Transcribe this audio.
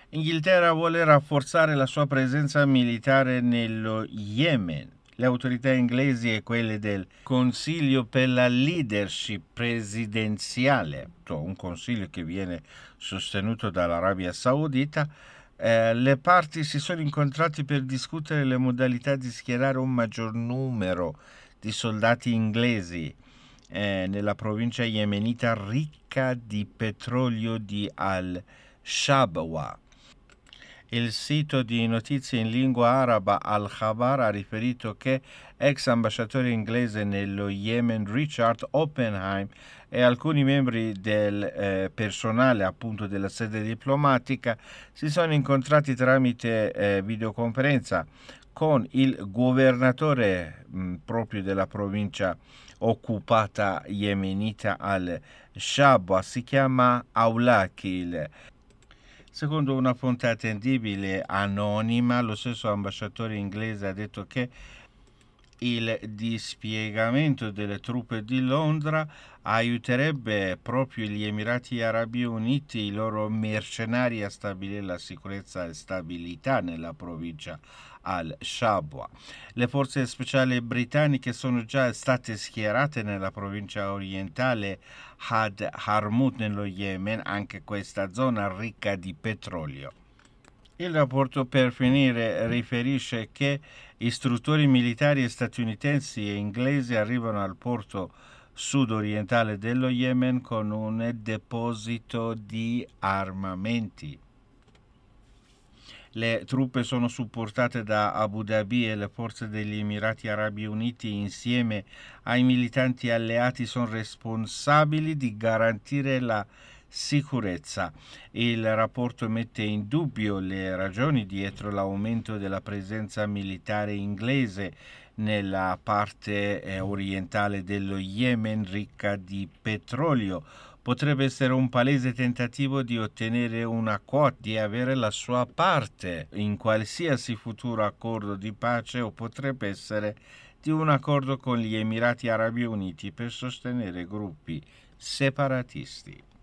Inghilterra vuole rafforzare la sua presenza militare nello Yemen. Le autorità inglesi e quelle del Consiglio per la Leadership Presidenziale, cioè un consiglio che viene sostenuto dall'Arabia Saudita, le parti si sono incontrate per discutere le modalità di schierare un maggior numero di soldati inglesi nella provincia yemenita ricca di petrolio di Al-Shabwa. Il sito di notizie in lingua araba Al-Khabar ha riferito che ex ambasciatore inglese nello Yemen Richard Oppenheim e alcuni membri del personale appunto della sede diplomatica si sono incontrati tramite videoconferenza con il governatore proprio della provincia occupata yemenita al-Shabwa, si chiama Aulakil. Secondo una fonte attendibile anonima, lo stesso ambasciatore inglese ha detto che il dispiegamento delle truppe di Londra aiuterebbe proprio gli Emirati Arabi Uniti, i loro mercenari, a stabilire la sicurezza e stabilità nella provincia al-Shabwa. Le forze speciali britanniche sono già state schierate nella provincia orientale Had Harmut nello Yemen, anche questa zona ricca di petrolio. Il rapporto, per finire, riferisce che istruttori militari statunitensi e inglesi arrivano al porto sud-orientale dello Yemen con un deposito di armamenti. Le truppe sono supportate da Abu Dhabi e le forze degli Emirati Arabi Uniti insieme ai militanti alleati sono responsabili di garantire la sicurezza. Il rapporto mette in dubbio le ragioni dietro l'aumento della presenza militare inglese nella parte orientale dello Yemen ricca di petrolio. Potrebbe essere un palese tentativo di ottenere una quota, di avere la sua parte in qualsiasi futuro accordo di pace, o potrebbe essere di un accordo con gli Emirati Arabi Uniti per sostenere gruppi separatisti.